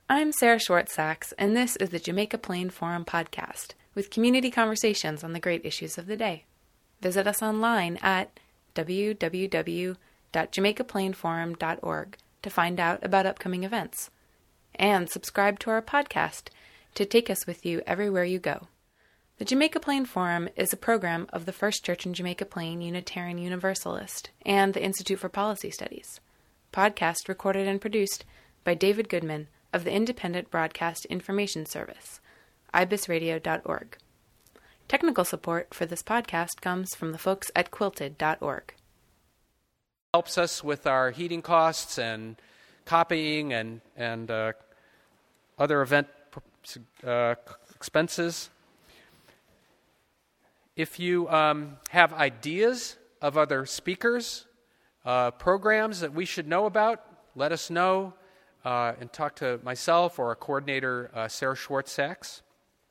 I'm Sarah Schwartz-Sachs, and this is the Jamaica Plain Forum podcast, with community conversations on the great issues of the day. Visit us online at www.jamaicaplainforum.org to find out about upcoming events. And subscribe to our podcast to take us with you everywhere you go. The Jamaica Plain Forum is a program of the First Church in Jamaica Plain Unitarian Universalist and the Institute for Policy Studies. Podcast recorded and produced by David Goodman of the Independent Broadcast Information Service, ibisradio.org. Technical support for this podcast comes from the folks at quilted.org. Helps us with our heating costs and copying and other event expenses. If you have ideas of other speakers, programs that we should know about, let us know and talk to myself or our coordinator, Sarah Schwartz-Sachs.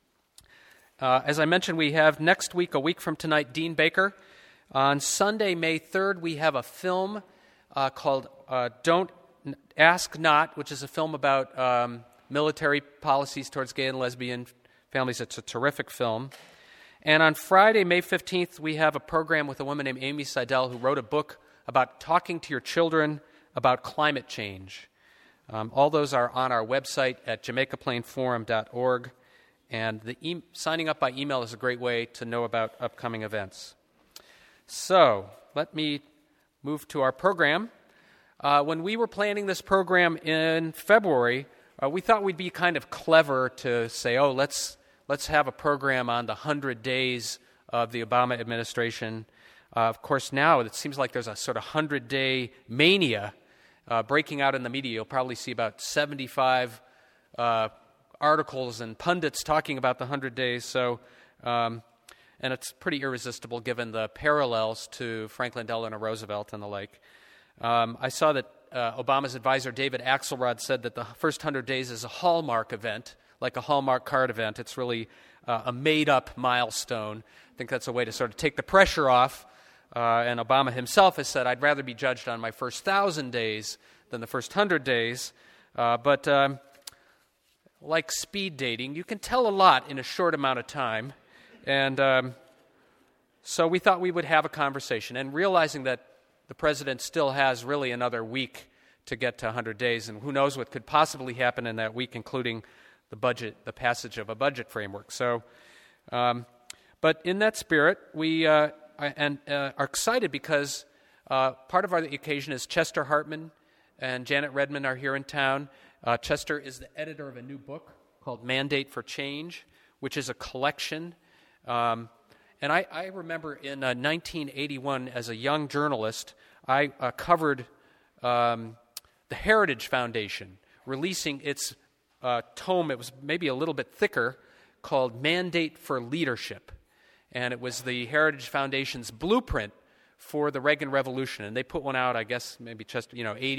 As I mentioned, we have next week, a week from tonight, Dean Baker. On Sunday, May 3rd, we have a film called Don't Ask Not, which is a film about military policies towards gay and lesbian families. It's a terrific film. And on Friday, May 15th, we have a program with a woman named Amy Seidel who wrote a book about talking to your children about climate change. All those are on our website at jamaicaplainforum.org, and signing up by email is a great way to know about upcoming events. So, let me move to our program. When we were planning this program in February, we thought we'd be kind of clever to say, let's have a program on the 100 days of the Obama administration. Of course, now it seems like there's a sort of 100-day mania breaking out in the media. You'll probably see about 75 articles and pundits talking about the 100 days. So, and it's pretty irresistible given the parallels to Franklin Delano Roosevelt and the like. I saw that Obama's advisor, David Axelrod, said that the first 100 days is a Hallmark event, like a Hallmark card event. It's really a made-up milestone. I think that's a way to sort of take the pressure off. And Obama himself has said, I'd rather be judged on my first 1,000 days than the first 100 days. But like speed dating, you can tell a lot in a short amount of time. And so we thought we would have a conversation. And realizing that the president still has really another week to get to 100 days, and who knows what could possibly happen in that week, including the passage of a budget framework. So, but in that spirit, we are excited because part of our occasion is Chester Hartman and Janet Redman are here in town. Chester is the editor of a new book called Mandate for Change, which is a collection. And I remember in 1981, as a young journalist, I covered the Heritage Foundation releasing its tome. It was maybe a little bit thicker, called Mandate for Leadership. And it was the Heritage Foundation's blueprint for the Reagan Revolution. And they put one out, I guess, maybe just,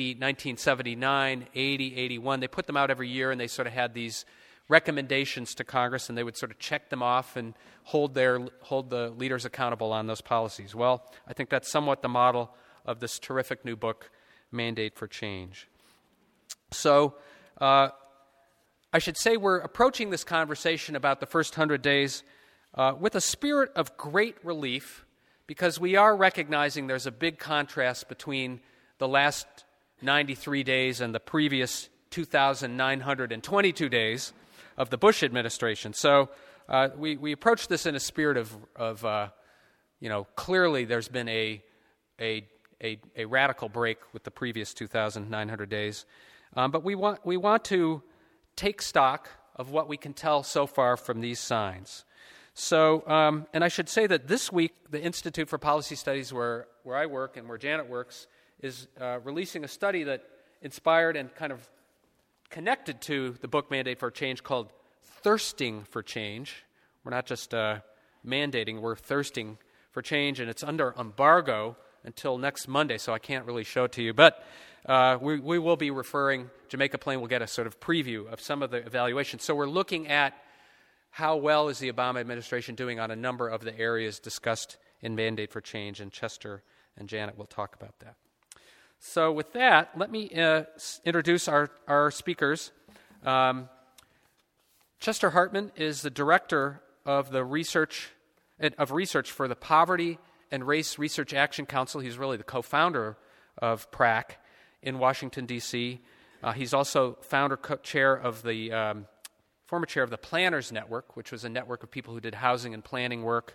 1979, 80, 81. They put them out every year, and they sort of had these recommendations to Congress, and they would sort of check them off and hold the leaders accountable on those policies. Well, I think that's somewhat the model of this terrific new book, Mandate for Change. So, I should say we're approaching this conversation about the first 100 days with a spirit of great relief, because we are recognizing there's a big contrast between the last 93 days and the previous 2,922 days of the Bush administration. So we approach this in a spirit of clearly there's been a radical break with the previous 2,900 days. But we want to take stock of what we can tell so far from these signs. So, and I should say that this week, the Institute for Policy Studies, where I work and where Janet works, is releasing a study that inspired and kind of connected to the book Mandate for Change, called Thirsting for Change. We're not just mandating, we're thirsting for change, and it's under embargo until next Monday, so I can't really show it to you. But we will be referring, Jamaica Plain will get a sort of preview of some of the evaluations. So we're looking at how well is the Obama administration doing on a number of the areas discussed in Mandate for Change, and Chester and Janet will talk about that. So with that, let me introduce our speakers. Chester Hartman is the director of the research for the Poverty and Race Research Action Council. He's really the co-founder of PRAC in Washington, D.C. He's also former chair of the Planners Network, which was a network of people who did housing and planning work.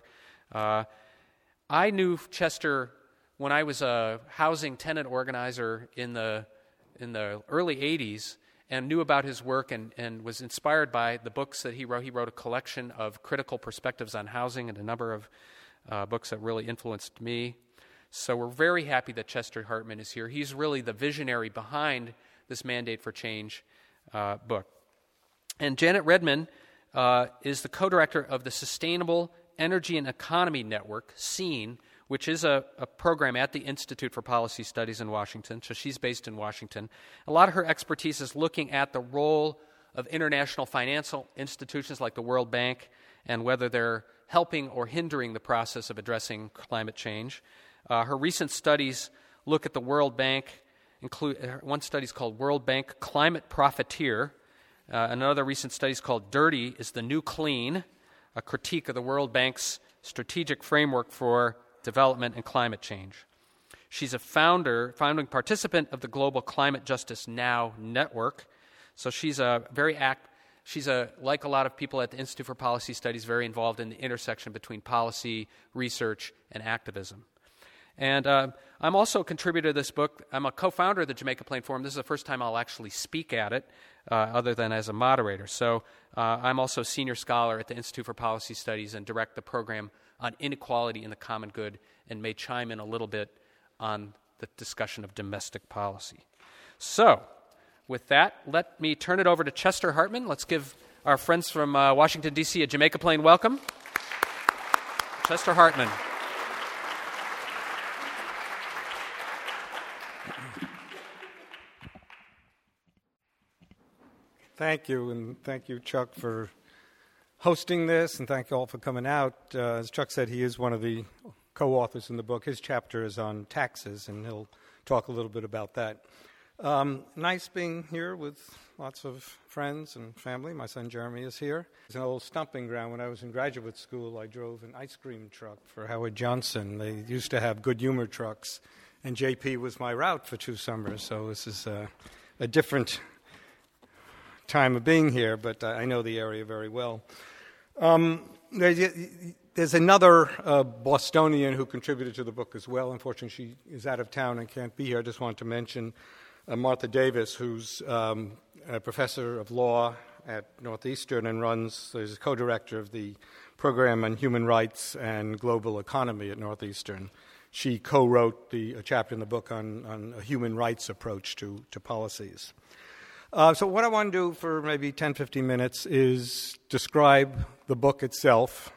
I knew Chester when I was a housing tenant organizer in the early 80s, and knew about his work and was inspired by the books that he wrote. He wrote a collection of critical perspectives on housing and a number of books that really influenced me. So we're very happy that Chester Hartman is here. He's really the visionary behind this Mandate for Change book. And Janet Redman is the co-director of the Sustainable Energy and Economy Network, SEEN, which is a program at the Institute for Policy Studies in Washington. So she's based in Washington. A lot of her expertise is looking at the role of international financial institutions like the World Bank and whether they're helping or hindering the process of addressing climate change. Her recent studies look at the World Bank. One study is called World Bank Climate Profiteer. Another recent study is called Dirty is the New Clean, a critique of the World Bank's strategic framework for development and climate change. She's a founding participant of the Global Climate Justice Now network. So she's like a lot of people at the Institute for Policy Studies, very involved in the intersection between policy, research, and activism. And I'm also a contributor to this book. I'm a co-founder of the Jamaica Plain Forum. This is the first time I'll actually speak at it, other than as a moderator. So I'm also a senior scholar at the Institute for Policy Studies and direct the program on inequality in the common good, and may chime in a little bit on the discussion of domestic policy. So, with that, let me turn it over to Chester Hartman. Let's give our friends from Washington, D.C. a Jamaica Plain welcome. Chester Hartman. Thank you, and thank you, Chuck, for hosting this, and thank you all for coming out. As Chuck said, he is one of the co-authors in the book. His chapter is on taxes, and he'll talk a little bit about that. Nice being here with lots of friends and family. My son Jeremy is here. It's an old stomping ground. When I was in graduate school, I drove an ice cream truck for Howard Johnson. They used to have good humor trucks, and JP was my route for 2 summers, so this is a different time of being here, but I know the area very well. There's another Bostonian who contributed to the book as well. Unfortunately, she is out of town and can't be here. I just want to mention Martha Davis, who's a professor of law at Northeastern and is a co-director of the program on human rights and global economy at Northeastern. She co-wrote a chapter in the book on a human rights approach to policies. So what I want to do for maybe 10, 15 minutes is describe the book itself,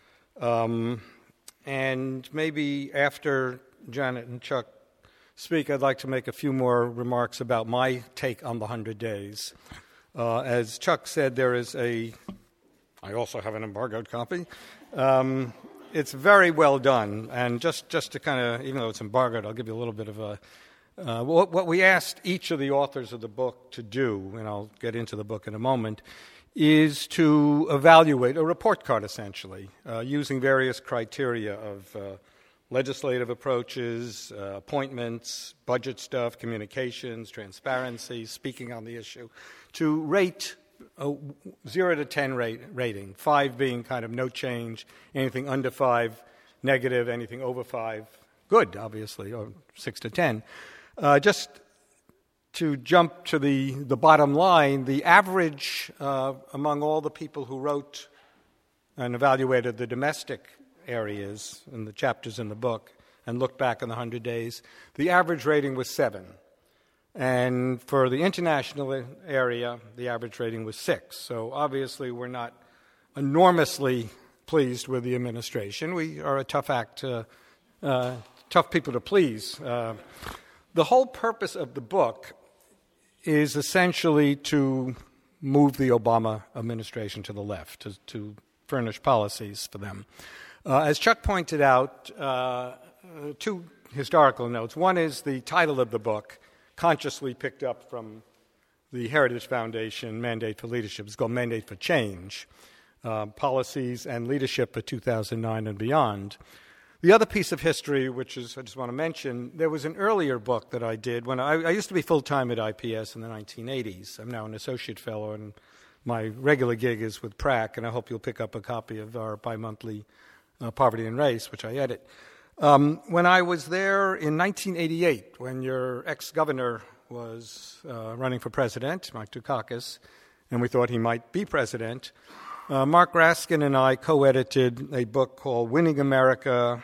and maybe after Janet and Chuck speak, I'd like to make a few more remarks about my take on the 100 Days. As Chuck said, I also have an embargoed copy. It's very well done, and just to kind of, even though it's embargoed, I'll give you a little bit of a what we asked each of the authors of the book to do, and I'll get into the book in a moment, is to evaluate a report card, essentially, using various criteria of legislative approaches, appointments, budget stuff, communications, transparency, speaking on the issue, to rate 0 to 10 rating, 5 being kind of no change, anything under 5, negative, anything over 5, good, obviously, or 6 to 10. Just to jump to the bottom line, the average among all the people who wrote and evaluated the domestic areas in the chapters in the book and looked back on the 100 days, the average rating was 7. And for the international area, the average rating was 6. So obviously we're not enormously pleased with the administration. We are a tough people to please. The whole purpose of the book is essentially to move the Obama administration to the left, to furnish policies for them. As Chuck pointed out, 2 historical notes. One is the title of the book, consciously picked up from the Heritage Foundation Mandate for Leadership. It's called Mandate for Change, Policies and Leadership for 2009 and Beyond. The other piece of history, which is I just want to mention, there was an earlier book that I did when I used to be full-time at IPS in the 1980s. I'm now an associate fellow, and my regular gig is with PRAC, and I hope you'll pick up a copy of our bi-monthly Poverty and Race, which I edit. When I was there in 1988, when your ex-governor was running for president, Mike Dukakis, and we thought he might be president, Mark Raskin and I co-edited a book called Winning America,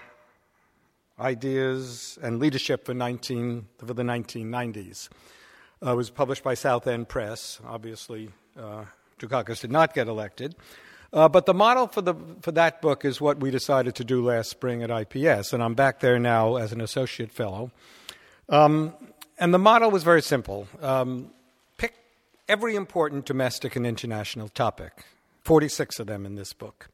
Ideas and Leadership for the 1990s. It was published by South End Press. Obviously, Dukakis did not get elected. But the model for that book is what we decided to do last spring at IPS, and I'm back there now as an associate fellow. And the model was very simple. Pick every important domestic and international topic, 46 of them in this book.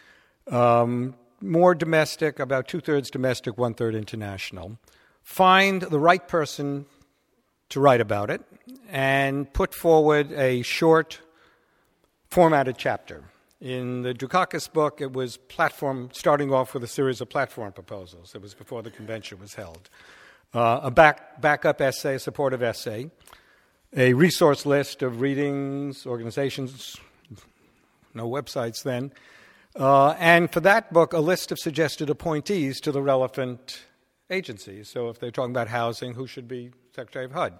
More domestic, about 2/3 domestic, 1/3 international. Find the right person to write about it and put forward a short formatted chapter. In the Dukakis book, it was starting off with a series of platform proposals. It was before the convention was held. A backup essay, a supportive essay, a resource list of readings, organizations, no websites then, and for that book, a list of suggested appointees to the relevant agencies. So if they're talking about housing, who should be Secretary of HUD?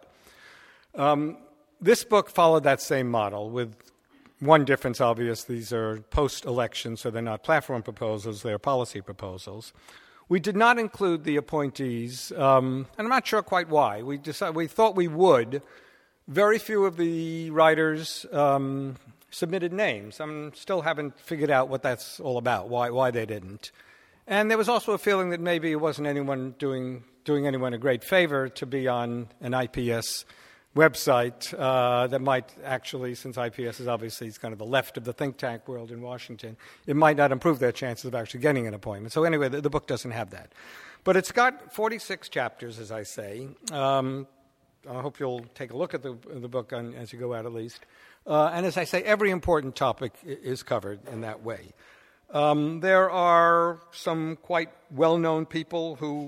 This book followed that same model with one difference, obvious. These are post-election, so they're not platform proposals, they're policy proposals. We did not include the appointees, and I'm not sure quite why. We thought we would. Very few of the writers submitted names. I still haven't figured out what that's all about, why they didn't. And there was also a feeling that maybe it wasn't anyone doing anyone a great favor to be on an IPS website that might actually, since IPS is obviously it's kind of the left of the think tank world in Washington, it might not improve their chances of actually getting an appointment. So anyway, the book doesn't have that. But it's got 46 chapters, as I say. I hope you'll take a look at the book as you go out at least. And as I say, every important topic is covered in that way. There are some quite well-known people who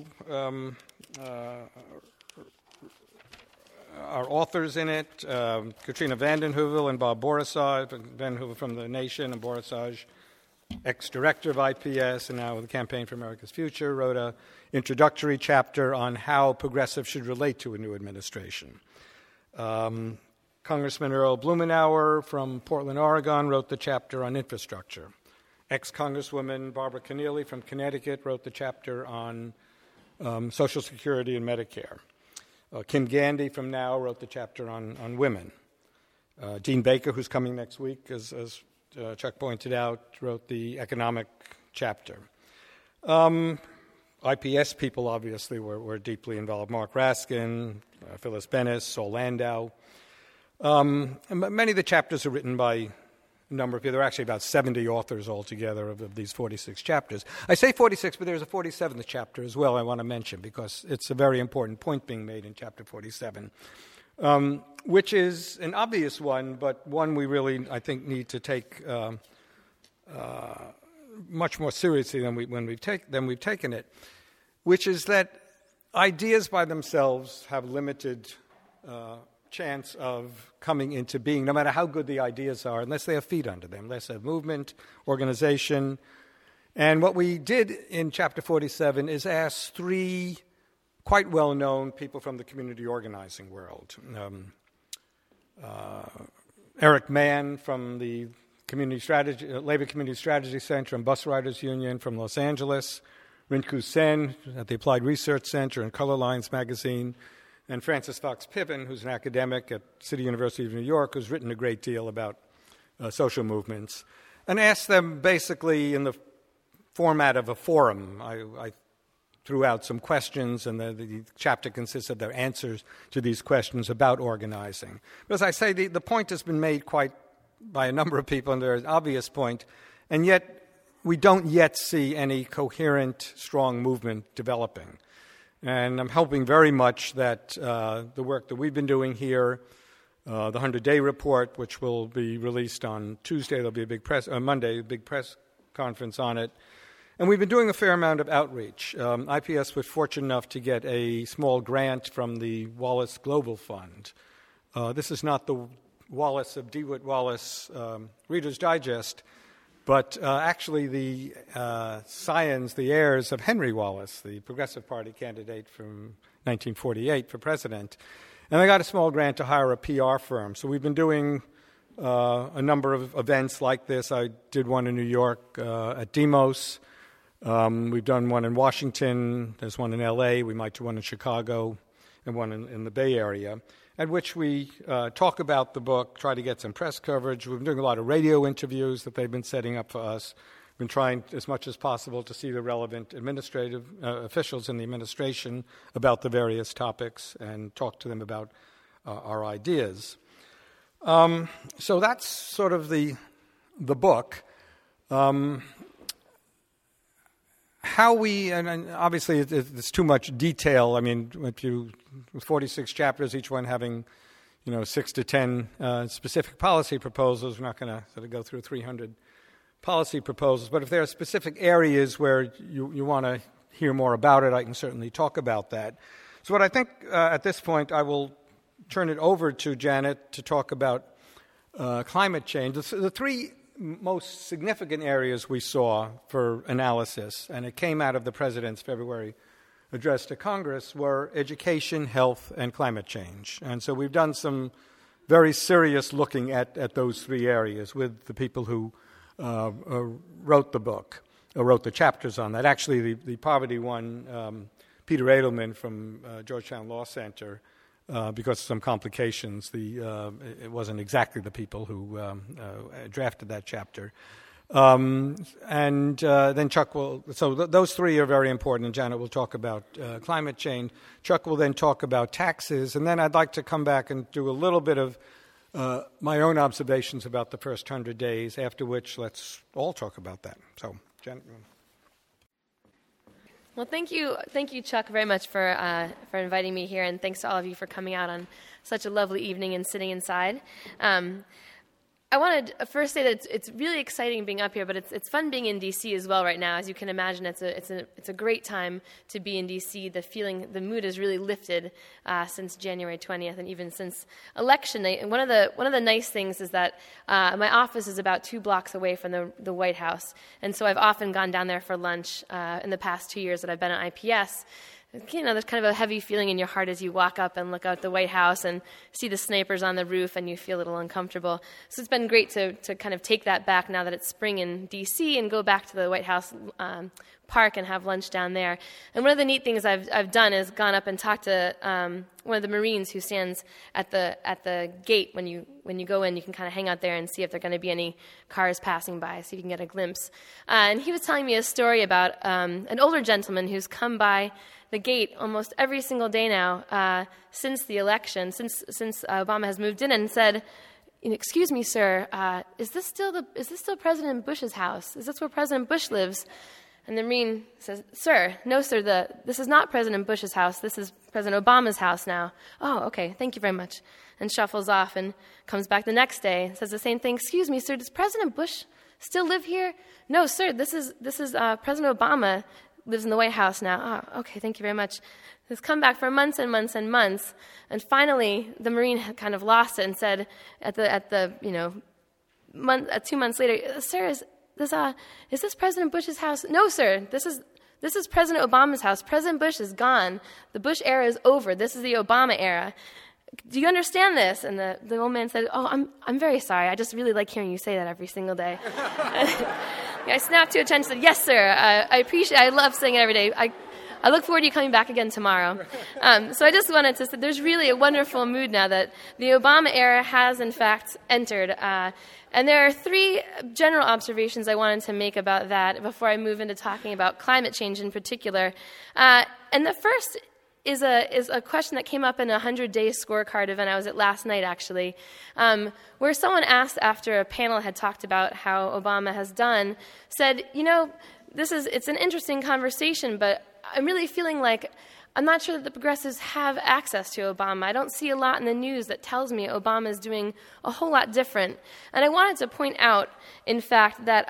are authors in it. Katrina vanden Heuvel and Bob Borisov, Van Heuvel from The Nation and Borisov, ex-director of IPS and now with the Campaign for America's Future, wrote an introductory chapter on how progressives should relate to a new administration. Congressman Earl Blumenauer from Portland, Oregon, wrote the chapter on infrastructure. Ex-Congresswoman Barbara Keneally from Connecticut wrote the chapter on Social Security and Medicare. Kim Gandy from Now wrote the chapter on women. Dean Baker, who's coming next week, as Chuck pointed out, wrote the economic chapter. IPS people, obviously, were deeply involved. Mark Raskin, Phyllis Bennis, Saul Landau. Many of the chapters are written by a number of people. There are actually about 70 authors altogether of these 46 chapters. I say 46, but there's a 47th chapter as well I want to mention because it's a very important point being made in chapter 47, which is an obvious one, but one we really, I think, need to take much more seriously than we've taken it, which is that ideas by themselves have limited chance of coming into being, no matter how good the ideas are, unless they have feet under them, unless they have movement, organization. And what we did in Chapter 47 is ask three quite well-known people from the community organizing world. Eric Mann from the Labor Community Strategy Center and Bus Riders Union from Los Angeles, Rinku Sen at the Applied Research Center and Color Lines magazine, and Francis Fox Piven, who's an academic at City University of New York, who's written a great deal about social movements, and asked them basically in the format of a forum. I threw out some questions, and the chapter consists of their answers to these questions about organizing. But as I say, the point has been made quite by a number of people, and there's an obvious point, and yet we don't yet see any coherent, strong movement developing. And I'm hoping very much that the work that we've been doing here the 100-day report, which will be released on Tuesday. There'll be a Monday, a big press conference on it. And we've been doing a fair amount of outreach. IPS was fortunate enough to get a small grant from the Wallace Global Fund. This is not the Wallace of DeWitt Wallace Reader's Digest, but actually the scions, the heirs of Henry Wallace, the Progressive Party candidate from 1948 for president. And they got a small grant to hire a PR firm. So we've been doing a number of events like this. I did one in New York at Demos. We've done one in Washington. There's one in L.A. We might do one in Chicago and one in the Bay Area, at which we talk about the book, try to get some press coverage. We've been doing a lot of radio interviews that they've been setting up for us. We've been trying as much as possible to see the relevant administrative officials in the administration about the various topics and talk to them about our ideas. So that's sort of the book. How we, and obviously it's too much detail. I mean, with 46 chapters, each one having, 6 to 10 specific policy proposals, we're not going to sort of go through 300 policy proposals. But if there are specific areas where you want to hear more about it, I can certainly talk about that. So what I think at this point, I will turn it over to Janet to talk about climate change. The three most significant areas we saw for analysis, and it came out of the President's February address to Congress, were education, health, and climate change. And so we've done some very serious looking at those three areas with the people who wrote the book, wrote the chapters on that. Actually, the poverty one, Peter Edelman from Georgetown Law Center, because of some complications, it wasn't exactly the people who drafted that chapter. And then Chuck will, those three are very important, and Janet will talk about climate change. Chuck will then talk about taxes, and then I'd like to come back and do a little bit of my own observations about the first 100 days, after which let's all talk about that. So, Janet. Well, thank you, Chuck, very much for inviting me here, and thanks to all of you for coming out on such a lovely evening and sitting inside. I wanted to first say that it's really exciting being up here, but it's fun being in D.C. as well right now. As you can imagine, it's a great time to be in D.C. The mood has really lifted since January 20th, and even since election night. And one of the nice things is that my office is about 2 blocks away from the White House, and so I've often gone down there for lunch in the past 2 years that I've been at IPS. There's kind of a heavy feeling in your heart as you walk up and look out the White House and see the snipers on the roof, and you feel a little uncomfortable. So it's been great to kind of take that back now that it's spring in D.C. and go back to the White House park and have lunch down there. And one of the neat things I've done is gone up and talked to one of the Marines who stands at the gate when you go in. You can kind of hang out there and see if there are going to be any cars passing by, so you can get a glimpse. And he was telling me a story about an older gentleman who's come by the gate almost every single day now since the election, since Obama has moved in, and said, "Excuse me, sir, is this still President Bush's house? Is this where President Bush lives?" And the Marine says, "Sir, no, sir, this is not President Bush's house. This is President Obama's house now." "Oh, okay, thank you very much," and shuffles off and comes back the next day and says the same thing. "Excuse me, sir, does President Bush still live here?" "No, sir, this is President Obama lives in the White House now." "Oh, okay, thank you very much." It's come back for months and months and months, and finally the Marine had kind of lost it and said at the 2 months later, "Sir, is this President Bush's house?" "No, sir, this is President Obama's house. President Bush is gone. The Bush era is over. This is the Obama era. Do you understand this?" And the old man said, "Oh, I'm very sorry. I just really like hearing you say that every single day." I snapped to attention and said, "Yes, sir. I love saying it every day. I look forward to you coming back again tomorrow." So I just wanted to say there's really a wonderful mood now that the Obama era has, in fact, entered. And there are 3 general observations I wanted to make about that before I move into talking about climate change in particular. And the first is a question that came up in a 100-day scorecard event I was at last night, actually, where someone asked after a panel had talked about how Obama has done, said, "It's an interesting conversation, but I'm really feeling like I'm not sure that the progressives have access to Obama. I don't see a lot in the news that tells me Obama is doing a whole lot different. And I wanted to point out, in fact, that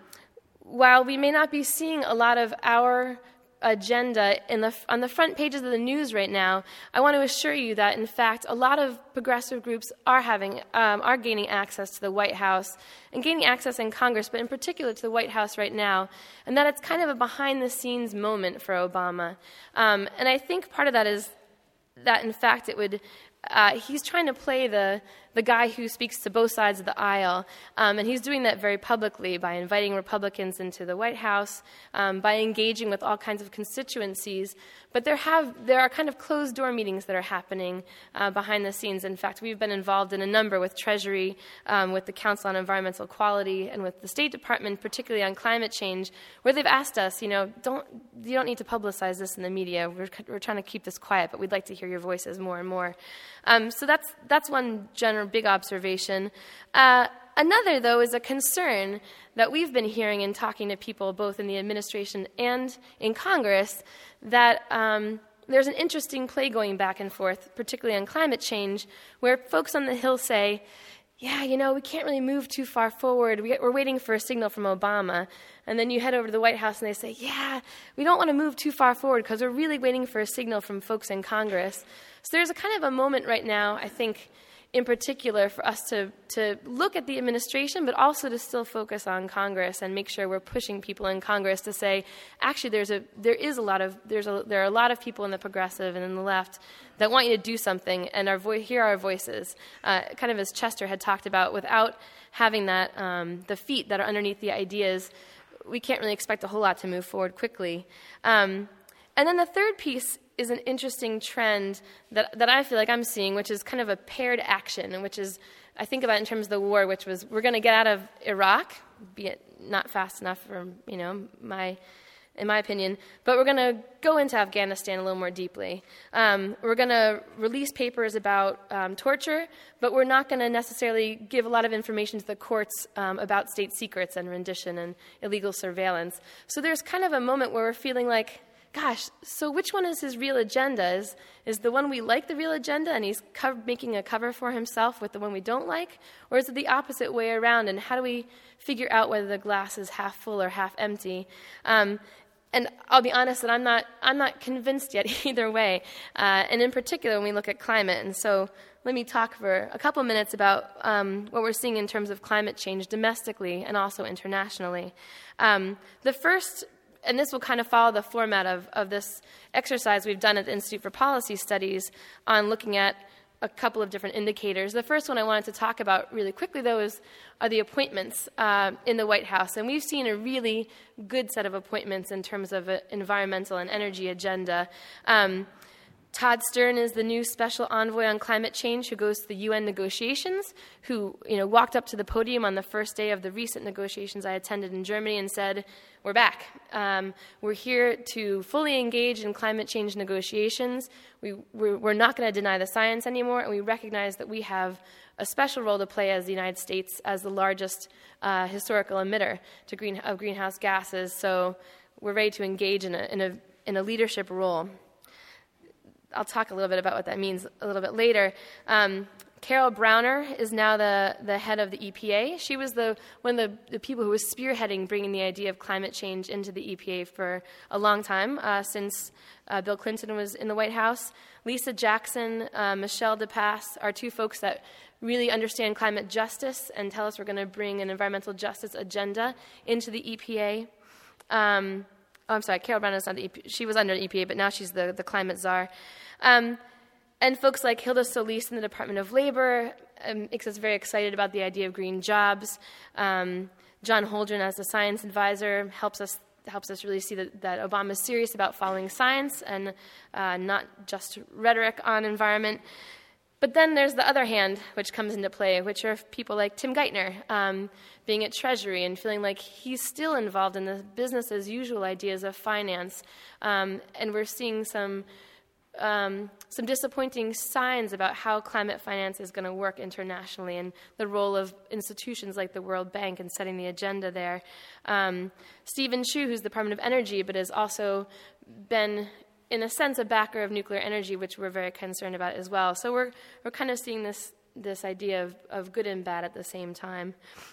while we may not be seeing a lot of our agenda on the front pages of the news right now, I want to assure you that, in fact, a lot of progressive groups are gaining access to the White House and gaining access in Congress, but in particular to the White House right now, and that it's kind of a behind-the-scenes moment for Obama. And I think part of that is that, in fact, he's trying to play the guy who speaks to both sides of the aisle, and he's doing that very publicly by inviting Republicans into the White House, by engaging with all kinds of constituencies. But there are kind of closed-door meetings that are happening behind the scenes. In fact, we've been involved in a number with Treasury, with the Council on Environmental Quality, and with the State Department, particularly on climate change, where they've asked us, you don't need to publicize this in the media. We're trying to keep this quiet, but we'd like to hear your voices more and more. So that's one general big observation. Another, though, is a concern that we've been hearing and talking to people both in the administration and in Congress, that there's an interesting play going back and forth, particularly on climate change, where folks on the Hill say, yeah, we can't really move too far forward. We're waiting for a signal from Obama. And then you head over to the White House and they say, yeah, we don't want to move too far forward because we're really waiting for a signal from folks in Congress. So there's a kind of a moment right now, I think, in particular, for us to look at the administration, but also to still focus on Congress and make sure we're pushing people in Congress to say, actually, there are a lot of people in the progressive and in the left that want you to do something, and hear our voices. Kind of as Chester had talked about, without having that the feet that are underneath the ideas, we can't really expect a whole lot to move forward quickly. And then the third piece is an interesting trend that I feel like I'm seeing, which is kind of a paired action, and which is, I think about in terms of the war, which was, we're going to get out of Iraq, be it not fast enough for, in my opinion, but we're going to go into Afghanistan a little more deeply. We're going to release papers about torture, but we're not going to necessarily give a lot of information to the courts about state secrets and rendition and illegal surveillance. So there's kind of a moment where we're feeling like, gosh, so which one is his real agenda? Is the one we like the real agenda and he's making a cover for himself with the one we don't like? Or is it the opposite way around? And how do we figure out whether the glass is half full or half empty? And I'll be honest that I'm not convinced yet either way. And in particular, when we look at climate. And so let me talk for a couple minutes about what we're seeing in terms of climate change domestically and also internationally. The first, and this will kind of follow the format of this exercise we've done at the Institute for Policy Studies on looking at a couple of different indicators. The first one I wanted to talk about really quickly, though, are the appointments in the White House. And we've seen a really good set of appointments in terms of an environmental and energy agenda. Todd Stern is the new special envoy on climate change who goes to the UN negotiations, who walked up to the podium on the first day of the recent negotiations I attended in Germany and said, we're back. We're here to fully engage in climate change negotiations. We're not going to deny the science anymore, and we recognize that we have a special role to play as the United States as the largest historical emitter of greenhouse gases. So we're ready to engage in a leadership role. I'll talk a little bit about what that means a little bit later. Carol Browner is now the head of the EPA. She was one of the people who was spearheading bringing the idea of climate change into the EPA for a long time, since Bill Clinton was in the White House. Lisa Jackson, Michelle DePass are two folks that really understand climate justice and tell us we're going to bring an environmental justice agenda into the EPA. I'm sorry, Carol Browner is not the EPA. She was under the EPA, but now she's the climate czar. And folks like Hilda Solis in the Department of Labor makes us very excited about the idea of green jobs. John Holdren, as the science advisor, helps us really see that Obama is serious about following science and not just rhetoric on environment. But then there's the other hand which comes into play, which are people like Tim Geithner, being at Treasury and feeling like he's still involved in the business-as-usual ideas of finance. And we're seeing some disappointing signs about how climate finance is going to work internationally and the role of institutions like the World Bank in setting the agenda there. Stephen Chu, who's the Department of Energy, but has also been in a sense, a backer of nuclear energy, which we're very concerned about as well. So we're kind of seeing this idea of good and bad at the same time.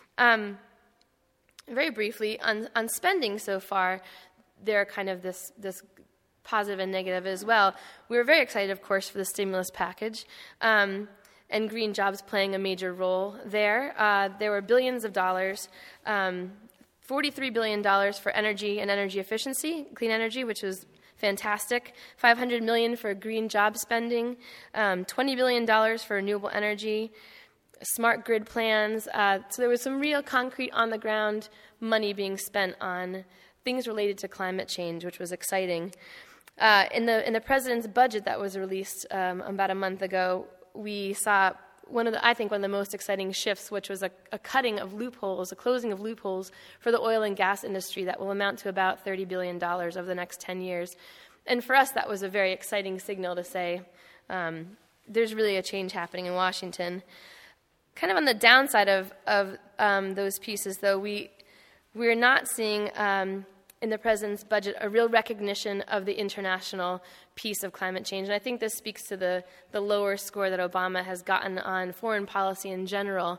Very briefly, on spending so far, there are kind of this positive and negative as well. We were very excited, of course, for the stimulus package, and green jobs playing a major role there. There were billions of dollars, $43 billion for energy and energy efficiency, clean energy, which was fantastic. $500 million for green job spending, $20 billion for renewable energy, smart grid plans. So there was some real concrete on-the-ground money being spent on things related to climate change, which was exciting. In the president's budget that was released about a month ago, we saw one of the most exciting shifts, which was a cutting of loopholes, a closing of loopholes for the oil and gas industry that will amount to about $30 billion over the next 10 years. And for us, that was a very exciting signal to say there's really a change happening in Washington. Kind of on the downside of those pieces, though, we're not seeing in the president's budget a real recognition of the international piece of climate change. And I think this speaks to the lower score that Obama has gotten on foreign policy in general.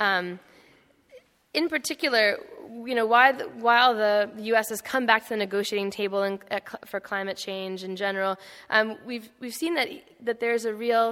In particular, while the U.S. has come back to the negotiating table for climate change in general, we've seen that there's a real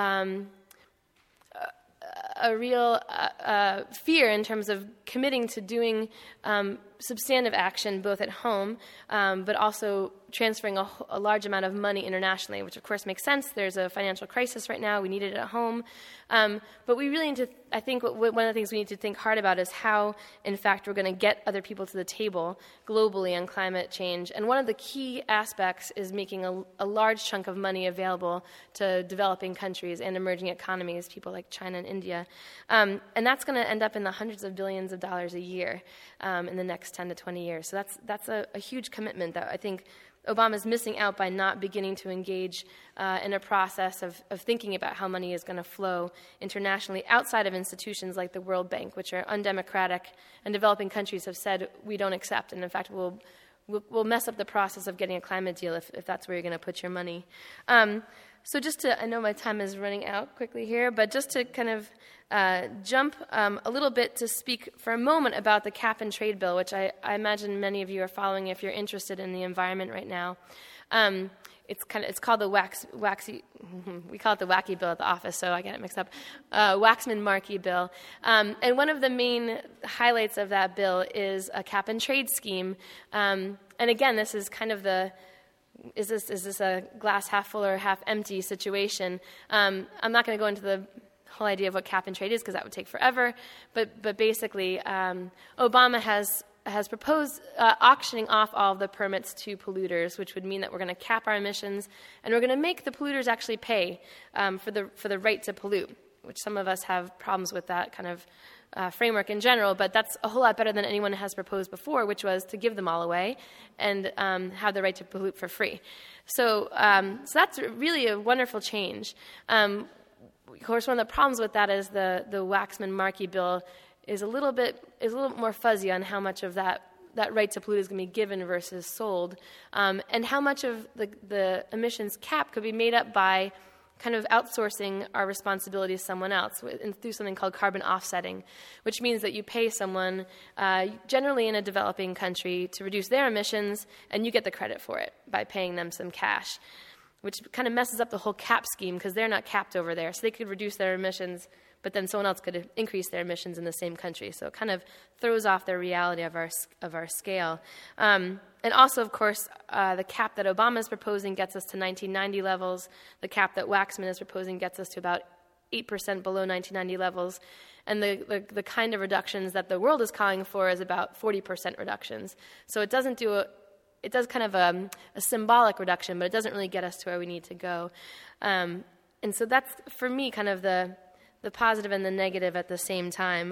fear in terms of committing to doing substantive action both at home, but also transferring a large amount of money internationally, which of course makes sense. There's a financial crisis right now. We need it at home. But we really need to, I think one of the things we need to think hard about is how, in fact, we're going to get other people to the table globally on climate change. And one of the key aspects is making a large chunk of money available to developing countries and emerging economies, people like China and India. And that's going to end up in the hundreds of billions of dollars a year in the next 10 to 20 years. So that's a huge commitment that I think Obama's missing out by not beginning to engage in a process of thinking about how money is going to flow internationally outside of institutions like the World Bank, which are undemocratic, and developing countries have said we don't accept, and in fact we'll mess up the process of getting a climate deal if that's where you're going to put your money. So I know my time is running out quickly here, but just to kind of jump a little bit to speak for a moment about the cap and trade bill, which I imagine many of you are following if you're interested in the environment right now. It's called the waxy. We call it the wacky bill at the office, so I get it mixed up. Waxman-Markey bill, and one of the main highlights of that bill is a cap and trade scheme. And again, this is kind of is this a glass half full or half empty situation? I'm not going to go into the whole idea of what cap and trade is because that would take forever. But basically, Obama has proposed auctioning off all of the permits to polluters, which would mean that we're going to cap our emissions and we're going to make the polluters actually pay for the right to pollute, which some of us have problems with that kind of framework in general, but that's a whole lot better than anyone has proposed before, which was to give them all away and have the right to pollute for free. So that's really a wonderful change. Of course, one of the problems with that is the Waxman-Markey bill is a little bit more fuzzy on how much of that right to pollute is going to be given versus sold, and how much of the emissions cap could be made up by kind of outsourcing our responsibility to someone else through something called carbon offsetting, which means that you pay someone, generally in a developing country, to reduce their emissions, and you get the credit for it by paying them some cash, which kind of messes up the whole cap scheme because they're not capped over there. So they could reduce their emissions, but then someone else could increase their emissions in the same country. So it kind of throws off the reality of our scale. And also, of course, the cap that Obama is proposing gets us to 1990 levels. The cap that Waxman is proposing gets us to about 8% below 1990 levels. And the kind of reductions that the world is calling for is about 40% reductions. So it doesn't do it does kind of a symbolic reduction, but it doesn't really get us to where we need to go. And so that's, for me, kind of the positive and the negative at the same time.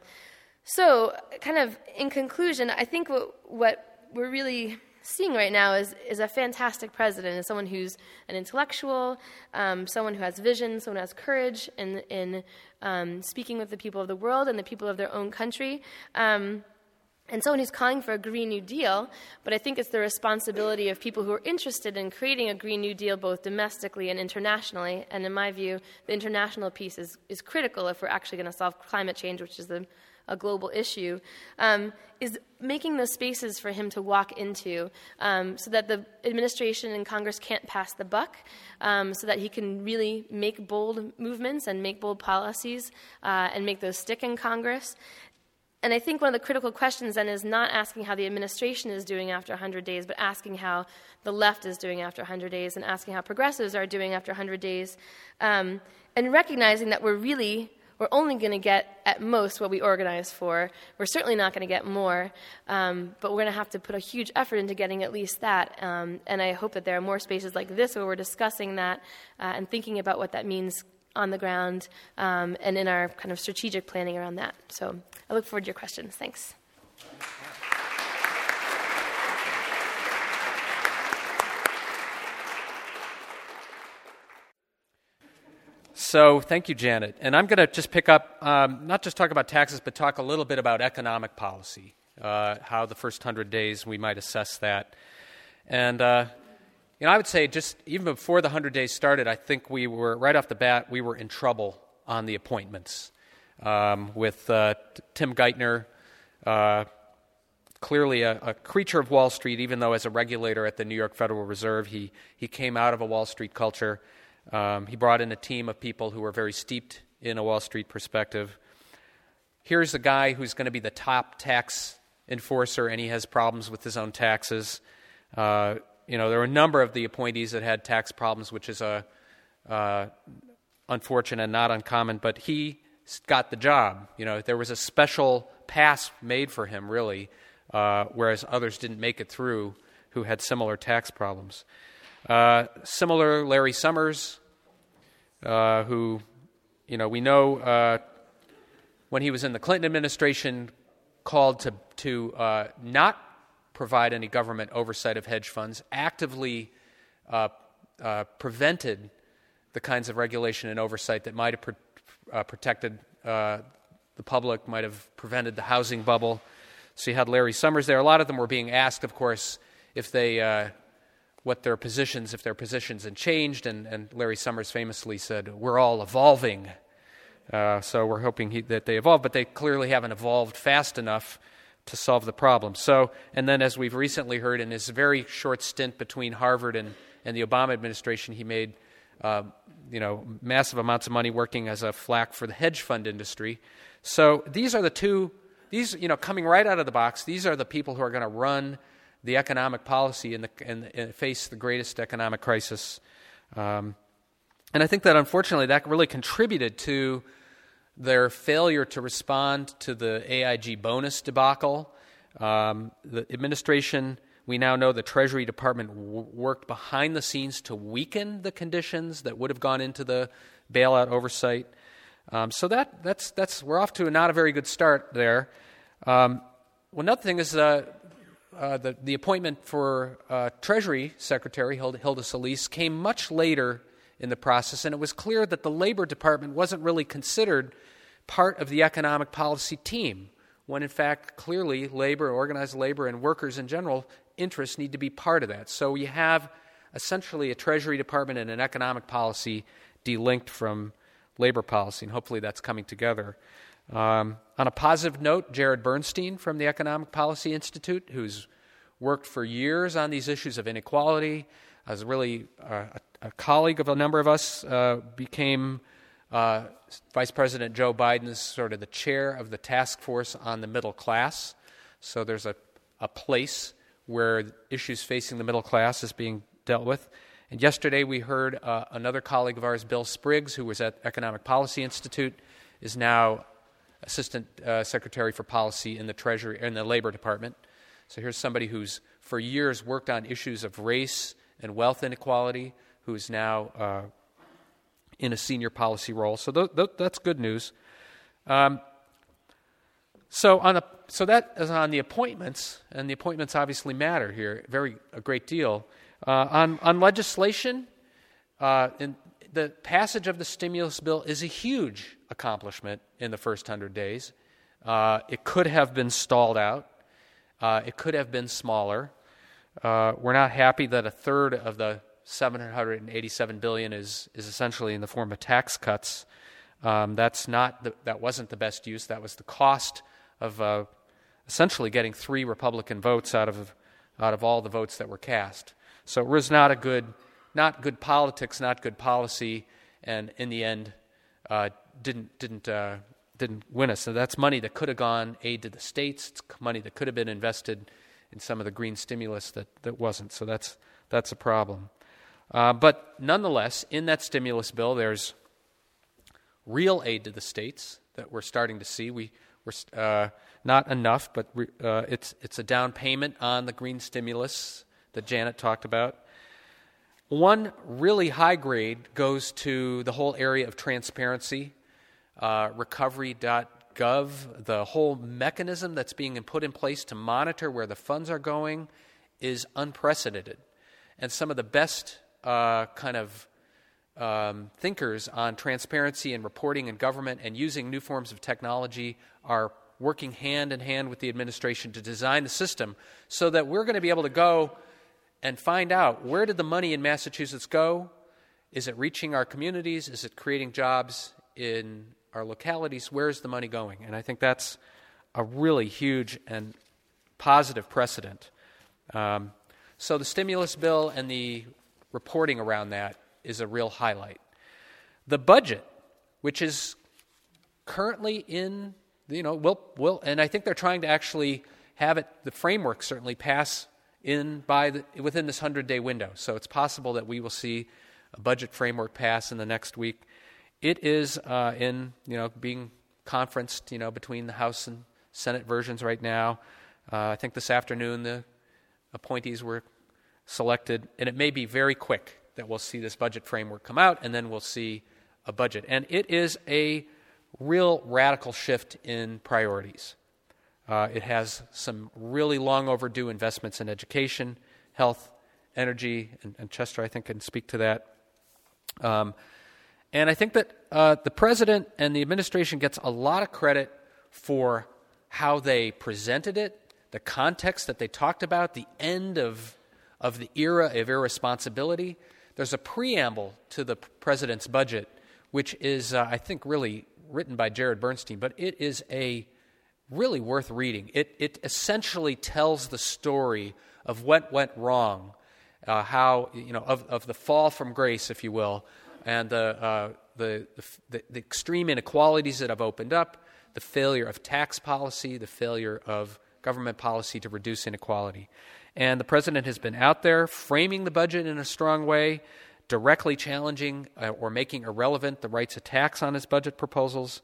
So kind of in conclusion, I think what we're really seeing right now is a fantastic president, is someone who's an intellectual, someone who has vision, someone who has courage in speaking with the people of the world and the people of their own country. And so when he's calling for a Green New Deal, but I think it's the responsibility of people who are interested in creating a Green New Deal both domestically and internationally, and in my view, the international piece is critical if we're actually going to solve climate change, which is a global issue, is making those spaces for him to walk into so that the administration and Congress can't pass the buck, so that he can really make bold movements and make bold policies and make those stick in Congress. And I think one of the critical questions then is not asking how the administration is doing after 100 days, but asking how the left is doing after 100 days and asking how progressives are doing after 100 days, and recognizing that we're only going to get at most what we organize for. We're certainly not going to get more, but we're going to have to put a huge effort into getting at least that. And I hope that there are more spaces like this where we're discussing that and thinking about what that means on the ground and in our kind of strategic planning around that. So I look forward to your questions. Thanks. So thank you, Janet. And I'm going to just pick up, not just talk about taxes, but talk a little bit about economic policy, how the first 100 days we might assess that. And I would say just even before the 100 days started, I think we were, right off the bat, we were in trouble on the appointments with Tim Geithner, clearly a creature of Wall Street, even though as a regulator at the New York Federal Reserve, he came out of a Wall Street culture. He brought in a team of people who were very steeped in a Wall Street perspective. Here's a guy who's going to be the top tax enforcer, and he has problems with his own taxes. There were a number of the appointees that had tax problems, which is unfortunate and not uncommon, but he got the job. There was a special pass made for him, really, whereas others didn't make it through who had similar tax problems. Similar, Larry Summers, who, we know when he was in the Clinton administration called to not provide any government oversight of hedge funds, actively prevented the kinds of regulation and oversight that might have protected the public, might have prevented the housing bubble. So you had Larry Summers there. A lot of them were being asked, of course, if they what their positions, if their positions had changed, and Larry Summers famously said, "We're all evolving." So we're hoping that they evolve, but they clearly haven't evolved fast enough to solve the problem. So, and then as we've recently heard in his very short stint between Harvard and the Obama administration, he made massive amounts of money working as a flack for the hedge fund industry. So these are the two, coming right out of the box, these are the people who are going to run the economic policy and face the greatest economic crisis. And I think that unfortunately that really contributed to their failure to respond to the AIG bonus debacle. The administration, we now know the Treasury Department worked behind the scenes to weaken the conditions that would have gone into the bailout oversight. So that's we're off to not a very good start there. Another thing is the appointment for Treasury Secretary Hilda Solis came much later in the process, and it was clear that the Labor Department wasn't really considered part of the economic policy team, when in fact clearly labor, organized labor, and workers in general interests need to be part of that. So you have essentially a Treasury Department and an economic policy delinked from labor policy, and hopefully that's coming together. On a positive note, Jared Bernstein from the Economic Policy Institute, who's worked for years on these issues of inequality, as really a colleague of a number of us, became Vice President Joe Biden's sort of the chair of the task force on the middle class. So there's a place where issues facing the middle class is being dealt with. And yesterday we heard another colleague of ours, Bill Spriggs, who was at Economic Policy Institute, is now Assistant Secretary for Policy in the Treasury in the Labor Department. So here's somebody who's for years worked on issues of race and wealth inequality, who is now in a senior policy role. So that's good news. So that is on the appointments, and the appointments obviously matter here, a great deal. On legislation, the passage of the stimulus bill is a huge accomplishment in the first 100 days. It could have been stalled out. It could have been smaller. We're not happy that a third of the $787 billion is essentially in the form of tax cuts. That wasn't the best use. That was the cost of essentially getting 3 Republican votes out of all the votes that were cast. So it was not good politics, not good policy, and in the end, didn't win us. So that's money that could have gone aid to the states. It's money that could have been invested in some of the green stimulus that wasn't. So that's a problem. But nonetheless, in that stimulus bill, there's real aid to the states that we're starting to see. We're not enough, but it's a down payment on the green stimulus that Janet talked about. One really high grade goes to the whole area of transparency, recovery.gov. The whole mechanism that's being put in place to monitor where the funds are going is unprecedented. And some of the best thinkers on transparency and reporting in government and using new forms of technology are working hand in hand with the administration to design the system so that we're going to be able to go and find out, where did the money in Massachusetts go? Is it reaching our communities? Is it creating jobs in our localities? Where's the money going? And I think that's a really huge and positive precedent. So the stimulus bill and the reporting around that is a real highlight. The budget, which is currently in, will, and I think they're trying to actually have it, the framework certainly pass within this 100-day window. So it's possible that we will see a budget framework pass in the next week. It is being conferenced, between the House and Senate versions right now. I think this afternoon the appointees were selected, and it may be very quick that we'll see this budget framework come out, and then we'll see a budget. And it is a real radical shift in priorities. It has some really long overdue investments in education, health, energy, and Chester, I think, can speak to that. And I think that the president and the administration gets a lot of credit for how they presented it, the context that they talked about, the end of the era of irresponsibility. There's a preamble to the president's budget, which is, I think, really written by Jared Bernstein, but it is really worth reading. It essentially tells the story of what went wrong, how of the fall from grace, if you will, and the extreme inequalities that have opened up, the failure of tax policy, the failure of government policy to reduce inequality. And the president has been out there framing the budget in a strong way, directly challenging or making irrelevant the rights of tax on his budget proposals.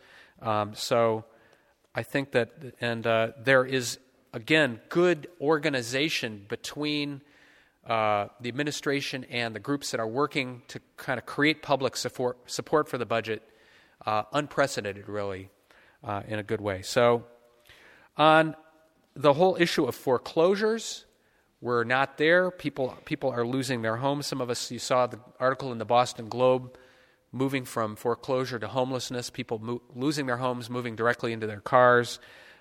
So I think that, and there is, again, good organization between the administration and the groups that are working to kind of create public support for the budget, unprecedented, really, in a good way. So on the whole issue of foreclosures, we're not there. People are losing their homes. Some of us, you saw the article in the Boston Globe, moving from foreclosure to homelessness, people losing their homes, moving directly into their cars.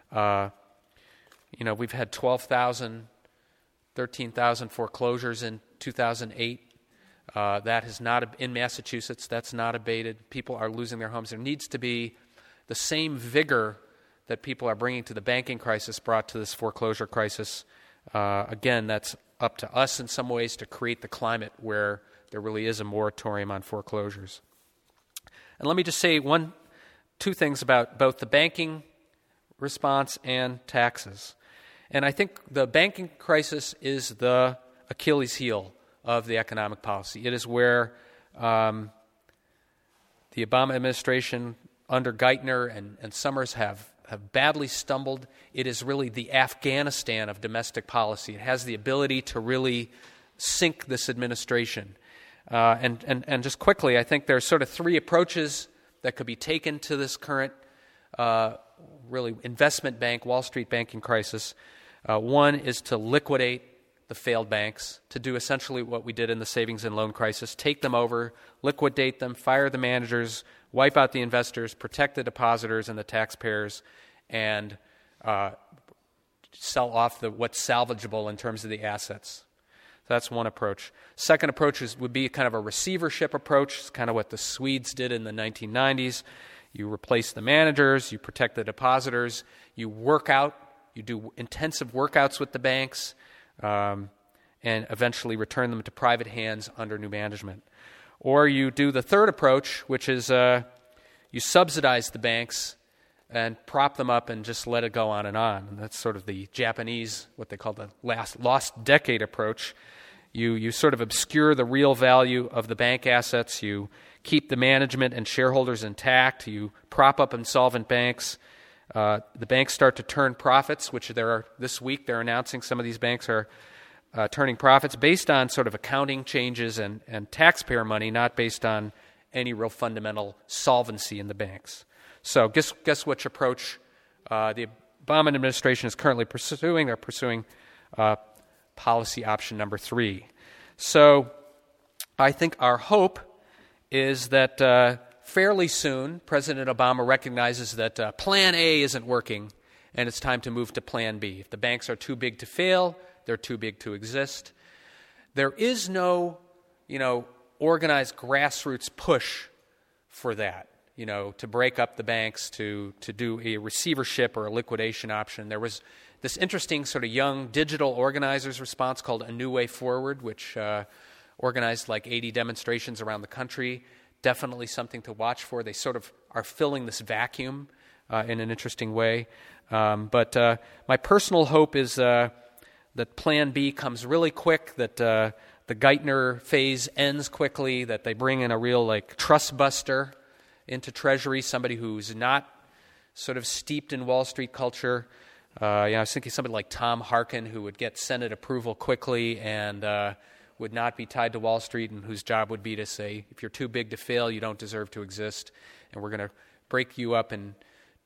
We've had 12,000, 13,000 foreclosures in 2008. That has not, in Massachusetts, that's not abated. People are losing their homes. There needs to be the same vigor that people are bringing to the banking crisis brought to this foreclosure crisis. Again, that's up to us in some ways to create the climate where there really is a moratorium on foreclosures. And let me just say two things about both the banking response and taxes. And I think the banking crisis is the Achilles heel of the economic policy. It is where the Obama administration under Geithner and Summers have badly stumbled. It is really the Afghanistan of domestic policy. It has the ability to really sink this administration. And just quickly, I think there are sort of three approaches that could be taken to this current really investment bank, Wall Street banking crisis. One is to liquidate the failed banks, to do essentially what we did in the savings and loan crisis, take them over, liquidate them, fire the managers, wipe out the investors, protect the depositors and the taxpayers, and sell off what's salvageable in terms of the assets. That's one approach. Second approach would be kind of a receivership approach. It's kind of what the Swedes did in the 1990s. You replace the managers, you protect the depositors, you do intensive workouts with the banks, and eventually return them to private hands under new management. Or you do the third approach, which is you subsidize the banks and prop them up and just let it go on. And that's sort of the Japanese, what they call the lost decade approach. You sort of obscure the real value of the bank assets. You keep the management and shareholders intact. You prop up insolvent banks. The banks start to turn profits, which this week they're announcing some of these banks are turning profits based on sort of accounting changes and taxpayer money, not based on any real fundamental solvency in the banks. So guess which approach the Obama administration is currently pursuing? They're pursuing policy option number 3. So I think our hope is that fairly soon President Obama recognizes that Plan A isn't working and it's time to move to Plan B. If the banks are too big to fail, they're too big to exist. There is no, organized grassroots push for that, to break up the banks, to do a receivership or a liquidation option. There was this interesting sort of young digital organizers response called A New Way Forward, which organized like 80 demonstrations around the country. Definitely something to watch for. They sort of are filling this vacuum in an interesting way. But my personal hope is that Plan B comes really quick, that the Geithner phase ends quickly, that they bring in a real trust buster into Treasury, somebody who's not sort of steeped in Wall Street culture. I was thinking somebody like Tom Harkin, who would get Senate approval quickly and would not be tied to Wall Street, and whose job would be to say, if you're too big to fail, you don't deserve to exist, and we're going to break you up and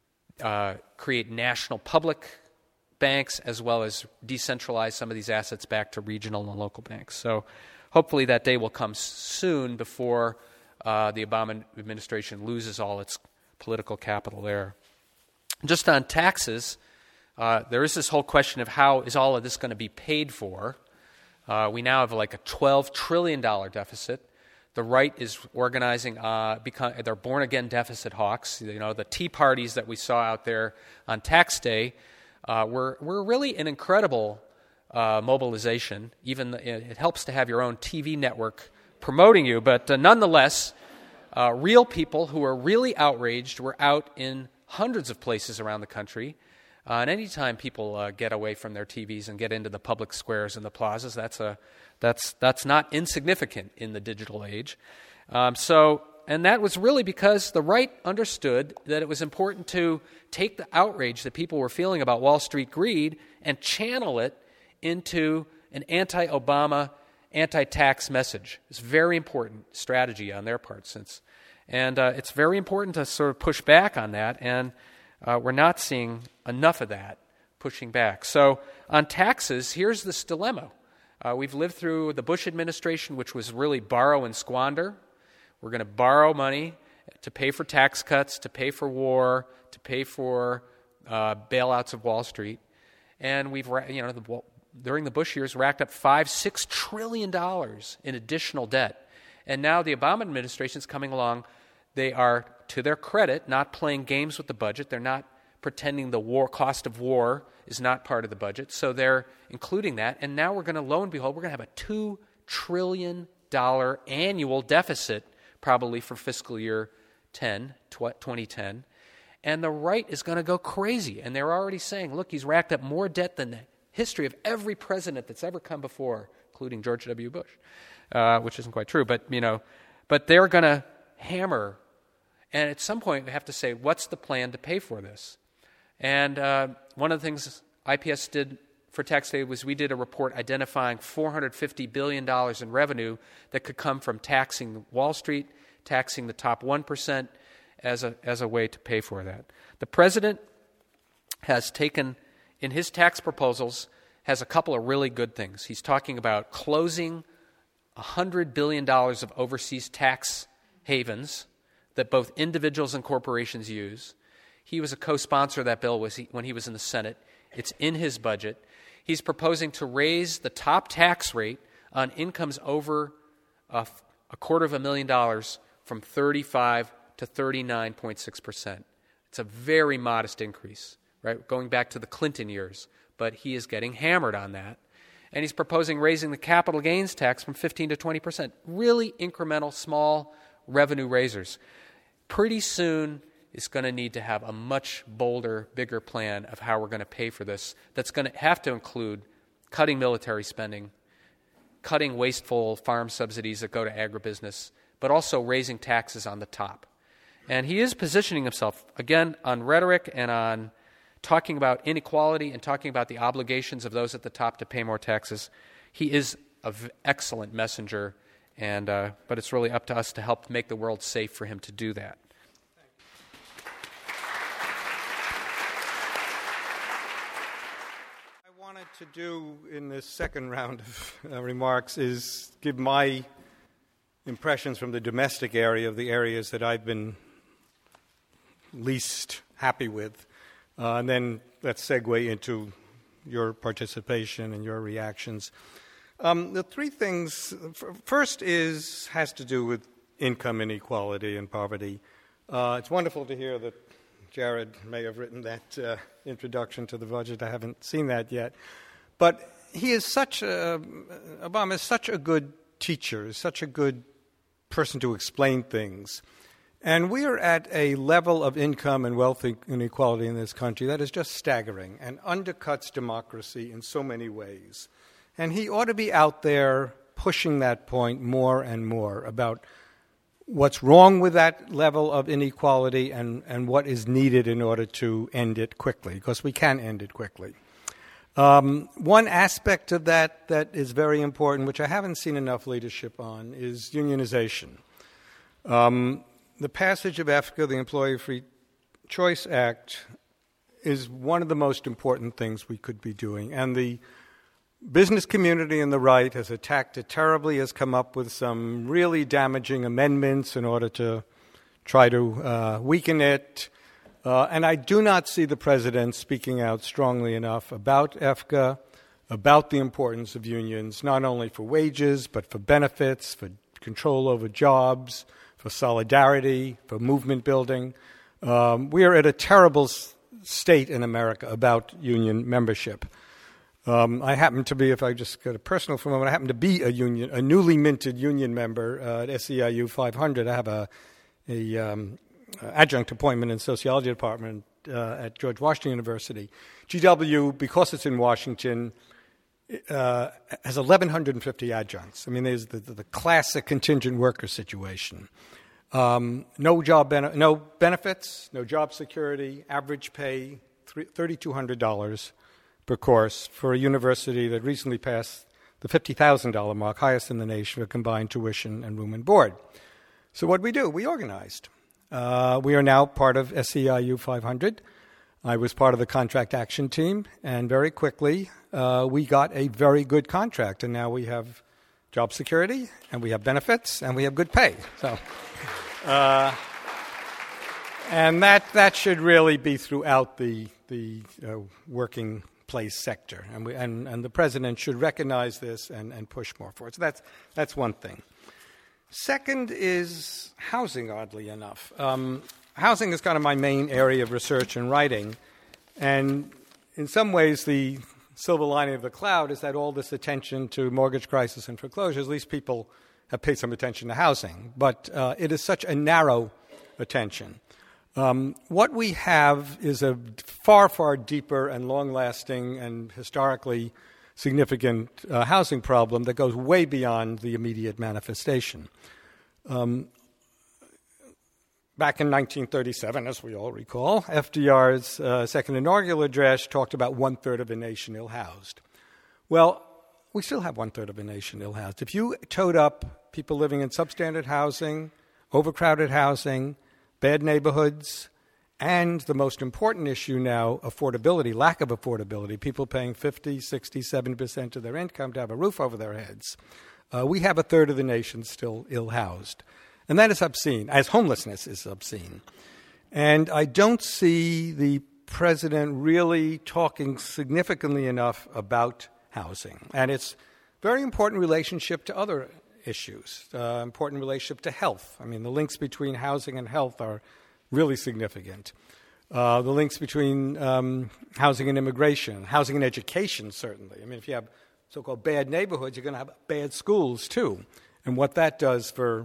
create national public banks as well as decentralize some of these assets back to regional and local banks. So hopefully that day will come soon before the Obama administration loses all its political capital there. Just on taxes, there is this whole question of how is all of this going to be paid for. We now have like a $12 trillion deficit. The right is organizing, they're born-again deficit hawks. The Tea Parties that we saw out there on tax day were really an incredible mobilization. Even it helps to have your own TV network promoting you, but nonetheless, real people who are really outraged were out in hundreds of places around the country. And anytime people get away from their TVs and get into the public squares and the plazas, that's not insignificant in the digital age. And that was really because the right understood that it was important to take the outrage that people were feeling about Wall Street greed and channel it into an anti-Obama, anti-tax message. It's a very important strategy on their part. It's very important to sort of push back on that, and we're not seeing enough of that pushing back. So on taxes, here's this dilemma. We've lived through the Bush administration, which was really borrow and squander. We're going to borrow money to pay for tax cuts, to pay for war, to pay for bailouts of Wall Street. And we've, during the Bush years, racked up $5-6 trillion in additional debt. And now the Obama administration is coming along. They are, to their credit, not playing games with the budget. They're not pretending the cost of war is not part of the budget. So they're including that. And now we're going to, lo and behold, we're going to have a $2 trillion annual deficit probably for fiscal year 2010. And the right is going to go crazy. And they're already saying, look, he's racked up more debt than the history of every president that's ever come before, including George W. Bush, which isn't quite true. But they're going to hammer. And at some point, we have to say, what's the plan to pay for this? And one of the things IPS did for Tax Day was we did a report identifying $450 billion in revenue that could come from taxing Wall Street, taxing the top 1% as a way to pay for that. The president has taken, in his tax proposals, has a couple of really good things. He's talking about closing $100 billion of overseas tax havens that both individuals and corporations use. He was a co-sponsor of that bill when he was in the Senate. It's in his budget. He's proposing to raise the top tax rate on incomes over $250,000 from 35 to 39.6%. It's a very modest increase, right? Going back to the Clinton years, but he is getting hammered on that. And he's proposing raising the capital gains tax from 15 to 20%. Really incremental, small revenue raisers. Pretty soon, it's going to need to have a much bolder, bigger plan of how we're going to pay for this. That's going to have to include cutting military spending, cutting wasteful farm subsidies that go to agribusiness, but also raising taxes on the top. And he is positioning himself, again, on rhetoric and on talking about inequality and talking about the obligations of those at the top to pay more taxes. He is an excellent messenger, but it's really up to us to help make the world safe for him to do that. I wanted to do in this second round of remarks is give my impressions from the domestic area of the areas that I've been least happy with. And then let's segue into your participation and your reactions. The three things, first has to do with income inequality and poverty. It's wonderful to hear that Jared may have written that introduction to the budget. I haven't seen that yet. But Obama is such a good teacher, such a good person to explain things. And we are at a level of income and wealth inequality in this country that is just staggering and undercuts democracy in so many ways. And he ought to be out there pushing that point more and more about what's wrong with that level of inequality and what is needed in order to end it quickly, because we can end it quickly. One aspect of that is very important, which I haven't seen enough leadership on, is unionization. The passage of EFCA, the Employee Free Choice Act, is one of the most important things we could be doing. And the business community and the right has attacked it terribly, has come up with some really damaging amendments in order to try to weaken it. And I do not see the president speaking out strongly enough about EFCA, about the importance of unions, not only for wages, but for benefits, for control over jobs, for solidarity, for movement building. We are at a terrible state in America about union membership. I happen to be, if I just go to personal for a moment, I happen to be a newly minted union member at SEIU 500. I have a adjunct appointment in the sociology department at George Washington University. GW, because it's in Washington, has 1,150 adjuncts. I mean, there's the classic contingent worker situation. No benefits, no job security, average pay, $3,200 per course for a university that recently passed the $50,000 mark, highest in the nation for combined tuition and room and board. So what do? We organized. We are now part of SEIU 500. I was part of the contract action team, and very quickly we got a very good contract, and now we have job security, and we have benefits, and we have good pay. So, and that should really be throughout the working place sector, and the president should recognize this and push more for it. So that's one thing. Second is housing, oddly enough. Housing is kind of my main area of research and writing, and in some ways the silver lining of the cloud is that all this attention to mortgage crisis and foreclosures, at least people have paid some attention to housing, but it is such a narrow attention. What we have is a far, far deeper and long-lasting and historically significant housing problem that goes way beyond the immediate manifestation. Back in 1937, as we all recall, FDR's second inaugural address talked about one-third of the nation ill-housed. Well, we still have one-third of the nation ill-housed. If you towed up people living in substandard housing, overcrowded housing, bad neighborhoods, and the most important issue now, affordability, lack of affordability, people paying 50, 60, 70% of their income to have a roof over their heads, we have a third of the nation still ill-housed. And that is obscene, as homelessness is obscene. And I don't see the president really talking significantly enough about housing. And it's very important relationship to other issues, important relationship to health. I mean, the links between housing and health are really significant. The links between housing and immigration, housing and education, certainly. I mean, if you have so-called bad neighborhoods, you're going to have bad schools, too. And what that does for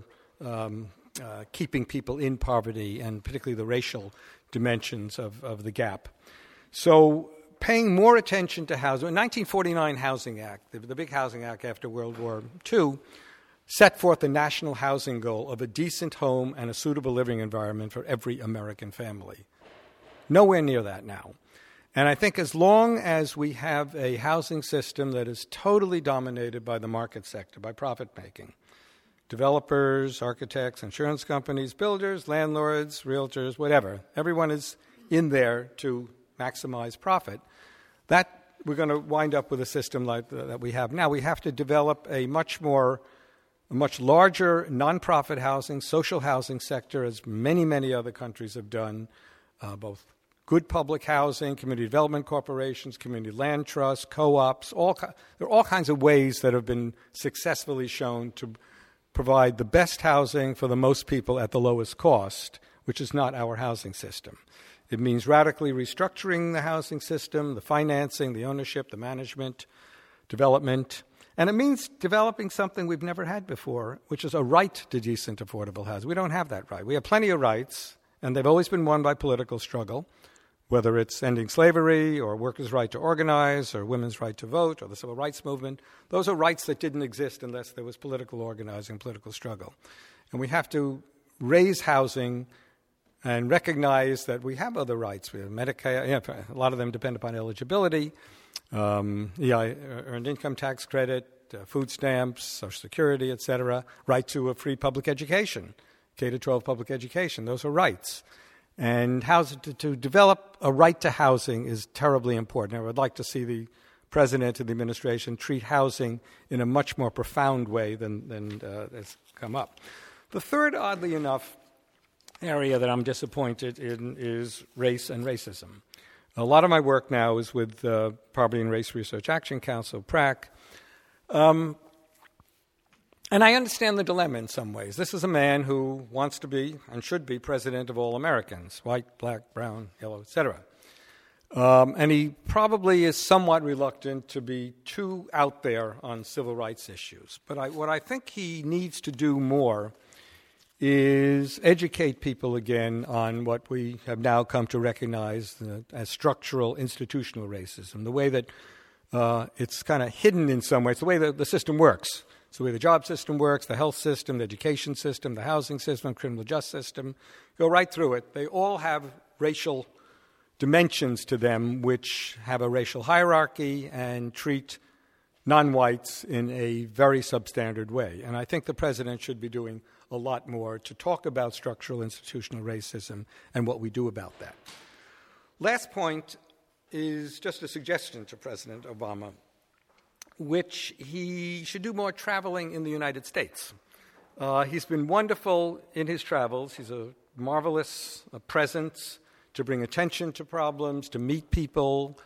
keeping people in poverty, and particularly the racial dimensions of the gap. So paying more attention to housing. The 1949 Housing Act, the big housing act after World War II, set forth the national housing goal of a decent home and a suitable living environment for every American family. Nowhere near that now. And I think as long as we have a housing system that is totally dominated by the market sector, by profit-making, developers, architects, insurance companies, builders, landlords, realtors, whatever, everyone is in there to maximize profit, that we're going to wind up with a system like that we have now. We have to develop a much larger nonprofit housing, social housing sector, as many, many other countries have done, both good public housing, community development corporations, community land trusts, co-ops. There are all kinds of ways that have been successfully shown to provide the best housing for the most people at the lowest cost, which is not our housing system. It means radically restructuring the housing system, the financing, the ownership, the management, development. And it means developing something we've never had before, which is a right to decent, affordable housing. We don't have that right. We have plenty of rights, and they've always been won by political struggle, whether it's ending slavery or workers' right to organize or women's right to vote or the civil rights movement. Those are rights that didn't exist unless there was political organizing, political struggle. And we have to raise housing and recognize that we have other rights. We have Medicare. A lot of them depend upon eligibility, earned income tax credit, food stamps, Social Security, et cetera, right to a free public education, K-12 public education. Those are rights. And to develop a right to housing is terribly important. I would like to see the president and the administration treat housing in a much more profound way than has come up. The third, oddly enough, area that I'm disappointed in is race and racism. A lot of my work now is with Poverty and Race Research Action Council, PRAC. And I understand the dilemma in some ways. This is a man who wants to be and should be president of all Americans, white, black, brown, yellow, etc. And he probably is somewhat reluctant to be too out there on civil rights issues. But what I think he needs to do more is educate people again on what we have now come to recognize as structural institutional racism, the way that it's kind of hidden in some ways, the way that the system works. It's the way the job system works, the health system, the education system, the housing system, criminal justice system. Go right through it. They all have racial dimensions to them which have a racial hierarchy and treat non-whites in a very substandard way. And I think the president should be doing a lot more to talk about structural institutional racism and what we do about that. Last point is just a suggestion to President Obama, which he should do more traveling in the United States. He's been wonderful in his travels. He's a marvelous presence to bring attention to problems, to meet people,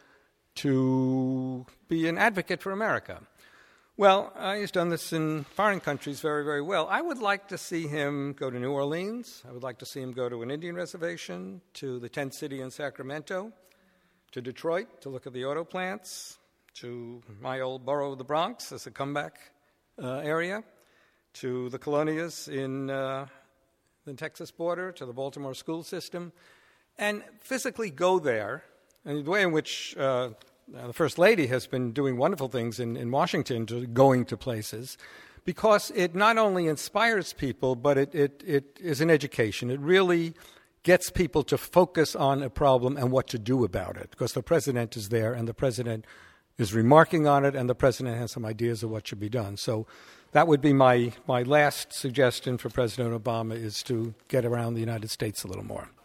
to be an advocate for America. Well, he's done this in foreign countries very, very well. I would like to see him go to New Orleans. I would like to see him go to an Indian reservation, to the tent city in Sacramento, to Detroit to look at the auto plants, to my old borough of the Bronx as a comeback area, to the colonias in the Texas border, to the Baltimore school system, and physically go there. And the way in which the First Lady has been doing wonderful things in Washington, going to places, because it not only inspires people, but it is an education. It really gets people to focus on a problem and what to do about it, because the president is there and the president is remarking on it, and the president has some ideas of what should be done. So that would be my last suggestion for President Obama, is to get around the United States a little more.